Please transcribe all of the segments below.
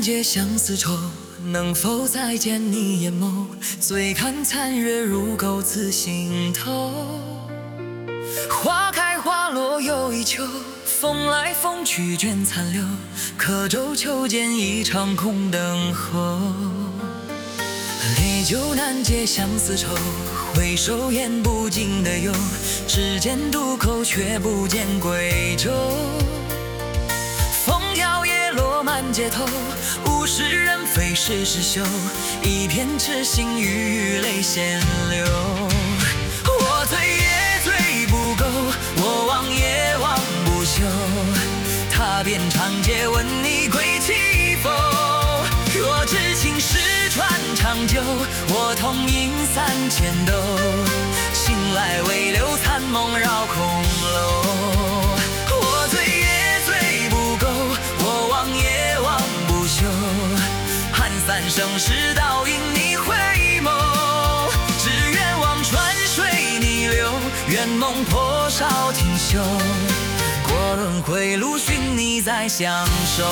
难解相思愁，能否再见你眼眸？醉看残月如钩刺心头。花开花落又一秋，风来风去卷残留，刻舟求剑一场空等候。烈酒难解相思愁，回首言不尽的忧，只见渡口却不见归舟。风摇叶落满街头，物是人非事事休，一片痴心欲语泪先流。我醉也醉不够，我忘也忘不休，踏遍长街问你归期否？若知情是传长久，我同饮3000斗，醒来未留残梦绕空楼。我醉也醉不够，我忘也忘不休，盼三生石倒影你回眸，只愿望穿水逆流，愿梦破晓听休，过轮回路寻你再相守。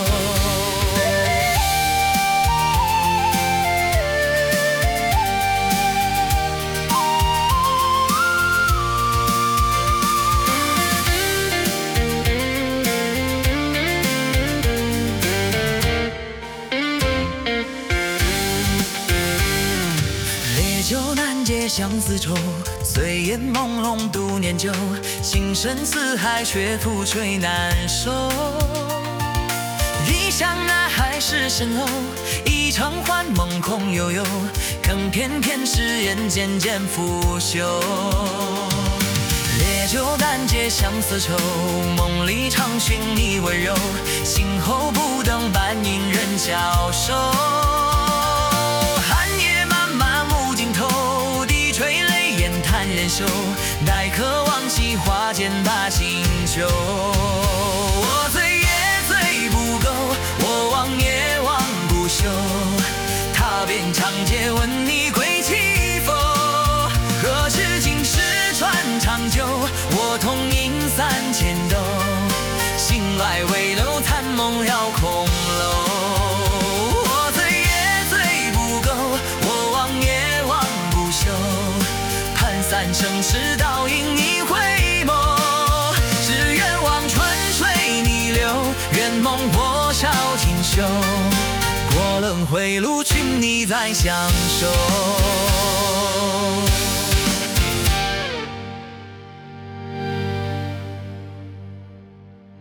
酒难解相思愁，醉眼朦胧度年久，情深似海却覆水难收。一向那海市蜃楼，一场幻梦空悠悠，更偏偏是人渐渐腐朽。烈酒难解相思愁，梦里常寻你温柔，醒后不等半影人消瘦。人袖，待客忘记花间把新酒。我醉也醉不够，我忘也忘不休，踏遍长街问你归期否？若知今世传长久，我同饮3000斗，醒来未留残梦绕空楼。三生石倒影你回眸，只愿望春水逆流，愿梦破晓听休，过轮回路寻你再相守。